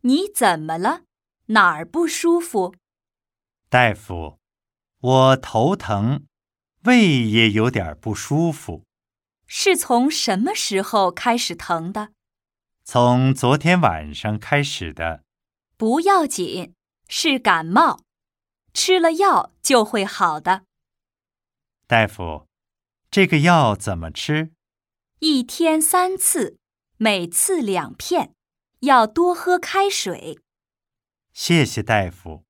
你怎么了？哪儿不舒服？ 大夫，我头疼，胃也有点不舒服。 是从什么时候开始疼的？ 从昨天晚上开始的。 不要紧，是感冒，吃了药就会好的。 大夫，这个药怎么吃 ？1天3次，每次2片，要多喝开水。 谢谢大夫。